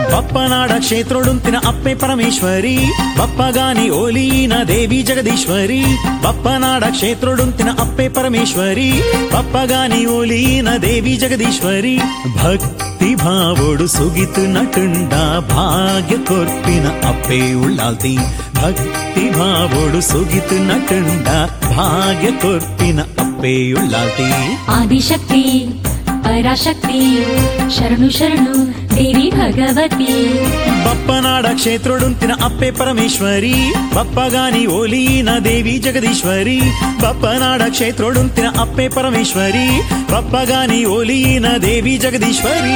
ಬಪ್ಪನಾಡ ಕ್ಷೇತ್ರೊಡುಂತಿನ ಅಪ್ಪೆ ಪರಮೇಶ್ವರಿ ಬಪ್ಪಗಾನಿ ಓಲಿನ ದೇವಿ ಜಗದೀಶ್ವರಿ ಬಪ್ಪನಾಡ ಕ್ಷೇತ್ರೊಡುಂತಿನ ಅಪ್ಪೆ ಪರಮೇಶ್ವರಿ ಬಪ್ಪಗಾನಿ ಓಲಿನ ದೇವಿ ಜಗದೀಶ್ವರಿ ಭಕ್ತಿ ಭಾವೋಡು ಸುಗಿತು ನಟುಂಡ ಭಾಗ್ಯ ಕೊರ್ಪಿನ ಅಪ್ಪೆ ಉಳ್ಳಾಲ್ತಿ ಭಕ್ತಿ ಭಾವೋಡು ಸುಗಿತು ನಟುಂಡ ಭಾಗ್ಯ ಕೊರ್ಪಿನ ಅಪ್ಪೆ ಉಳ್ಳಾಲ್ತಿ ಆದಿಶಕ್ತಿ ಪರಾಶಕ್ತಿ ಶರಣು ಶರಣು ದೇವಿ ಭಗವತಿ ಬಪ್ಪನಾಡ ಕ್ಷೇತ್ರೊಡುಂತಿನ ಅಪ್ಪೆ ಪರಮೇಶ್ವರಿ ಬಪ್ಪಗಾನಿ ಓಲಿನ ದೇವಿ ಜಗದೀಶ್ವರಿ ಬಪ್ಪನಾಡ ಕ್ಷೇತ್ರೊಡುಂತಿನ ಅಪ್ಪೆ ಪರಮೇಶ್ವರಿ ಬಪ್ಪಗಾನಿ ಓಲಿನ ದೇವಿ ಜಗದೀಶ್ವರಿ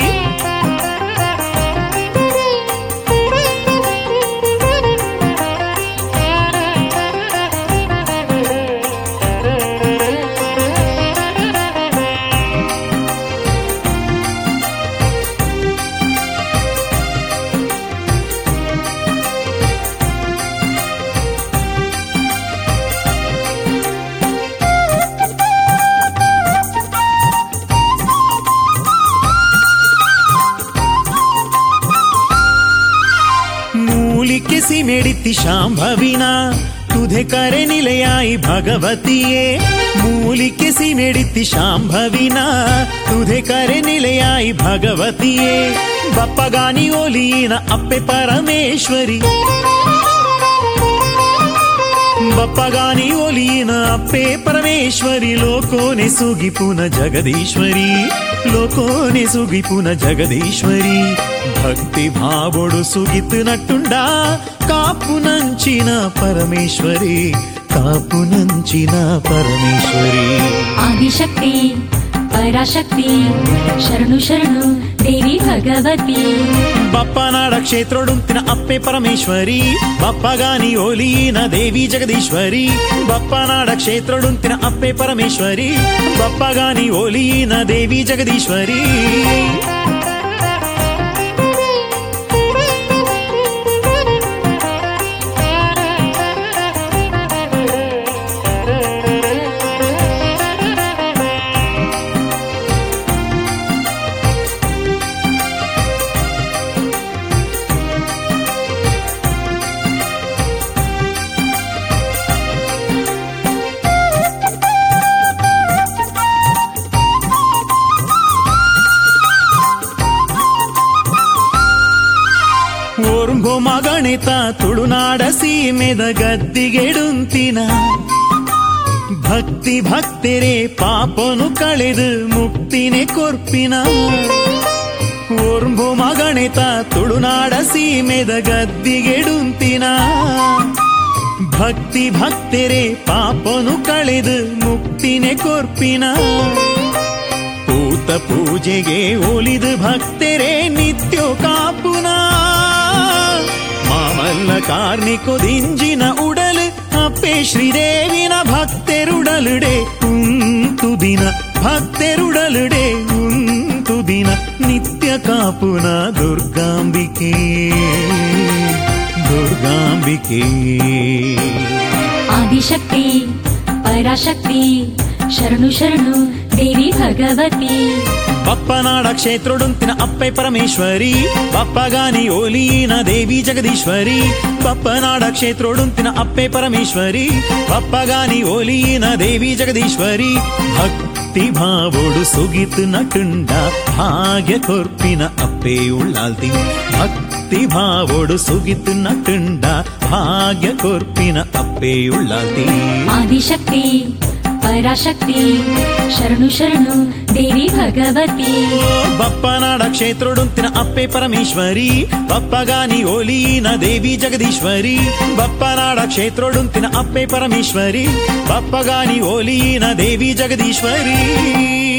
किसी मेडिति शांभविना तुझे करे निलयाई भगवतीये मूली किसी मेडिति शांभविना तुझे करे निलयाई भगवतीये बप्पगानी ओलीना अप्पे परमेश्वरी बप्पगानी ओलीन अप्पे परमेश्वरी लोकोने सुगिपुन जगदीश्वरी लोकोने सुगिपुन जगदीश्वरी भक्ति भावोडु सुगित नटुंडा कापुनंचिन परमेश्वरी कापुनंचिन परमेश्वरी आदिशक्ति पराशक्ति शरणु शरणु देवी भगवती बप्पनाड क्षेत्रೊಡುಂತಿನ ಅಪ್ಪೆ ಪರಮೇಶ್ವರಿ ಬಪ್ಪಗಾನಿ ಓಲಿನ ದೇವಿ ಜಗದೀಶ್ವರಿ ಬಪ್ಪನಾಡ ಕ್ಷೇತ್ರೊಡುಂತಿನ ಅಪ್ಪೆ ಪರಮೇಶ್ವರಿ ಬಪ್ಪಗಾನಿ ಓಲಿನ ದೇವಿ ಜಗದೀಶ್ವರಿ ಮಗಣಿತ ತುಳುನಾಡ ಸೀಮೆದ ಗದ್ದಿಗೆಡುಂತಿನ ಭಕ್ತಿ ಭಕ್ತರೇ ಪಾಪನು ಕಳೆದು ಮುಕ್ತಿನೆ ಕೊರ್ಪಿನ ಓರ್ಂಬು ಮಗಣಿತ ತುಳುನಾಡ ಸೀಮೆದ ಗದ್ದಿಗೆಡುಂತಿನ ಭಕ್ತಿ ಭಕ್ತರೇ ಪಾಪನು ಕಳೆದು ಮುಕ್ತಿನೆ ಕೊರ್ಪಿನ ಪೂತ ಪೂಜೆಗೆ ಒಲಿದು ಭಕ್ತರೇ ನಿತ್ಯ ಕಾಪುನ ಮಾಮಲ್ಲ ಕಾರ್ನಿಕೊದಿಂಜಿನ ಉಡಲು ಅಪ್ಪೆ ಶ್ರೀದೇವಿನ ಭಕ್ತೆರುಡಲುಡೆ ಉಂಟು ದಿನ ಭಕ್ತೆರುಡಲುಡೆ ಉಂಟು ದಿನ ನಿತ್ಯ ಕಾಪುನ ದುರ್ಗಾಂಬಿಕೆ ದುರ್ಗಾಂಬಿಕೆ ಆದಿಶಕ್ತಿ ಪರಾಶಕ್ತಿ ಶರಣು ಶರಣು ದೇವಿ ಭಗವತಿ ಬಪ್ಪನಾಡ ಕ್ಷೇತ್ರೊಡುಂತಿನ ಅಪ್ಪೆ ಪರಮೇಶ್ವರಿ ಬಪ್ಪಗಾನಿ ಓಲಿನ ದೇವಿ ಜಗದೀಶ್ವರಿ ಬಪ್ಪನಾಡ ಕ್ಷೇತ್ರೊಡುಂತಿನ ಅಪ್ಪೆ ಪರಮೇಶ್ವರಿ ಬಪ್ಪಗಾನಿ ಓಲಿನ ದೇವಿ ಜಗದೀಶ್ವರಿ ಭಕ್ತಿ ಭಾವೋಡು ಸುಗಿತು ನಟುಂಡ ಭಾಗ್ಯ ಕೊರ್ಪಿನ ಅಪ್ಪೆ ಉಳ್ಳಾಲ್ತಿ ಭಕ್ತಿ ಭಾವೋಡು ಸುಗಿತು ನಟುಂಡ ಭಾಗ್ಯ ಕೊರ್ಪಿನ ಅಪ್ಪೆ ಉಳ್ಳಾಲ್ತಿ ಆದಿಶಕ್ತಿ ಪರಾಶಕ್ತಿ ಶರಣು ಶರಣು ದೇವಿ ಭಗವತಿ ಬಪ್ಪನಾಡ ಕ್ಷೇತ್ರೊಡುಂತಿನ ಅಪ್ಪೆ ಪರಮೇಶ್ವರಿ ಬಪ್ಪಗಾನಿ ಓಲಿನ ದೇವಿ ಜಗದೀಶ್ವರಿ ಬಪ್ಪನಾಡ ಕ್ಷೇತ್ರೊಡುಂತಿನ ಅಪ್ಪೆ ಪರಮೇಶ್ವರಿ ಬಪ್ಪಗಾನಿ ಓಲಿನ ದೇವಿ ಜಗದೀಶ್ವರಿ